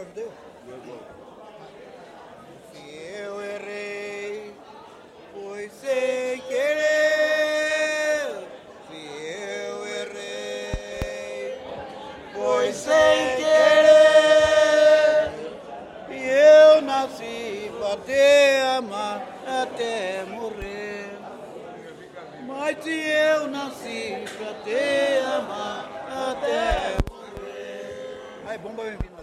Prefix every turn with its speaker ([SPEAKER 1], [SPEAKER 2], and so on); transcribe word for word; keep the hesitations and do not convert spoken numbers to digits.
[SPEAKER 1] ajudei? Se eu errei, foi sem querer. Se eu errei, foi sem querer. E eu nasci para te amar até morrer. Mas se eu nasci para te amar até morrer. Ai, bomba bem-vinda.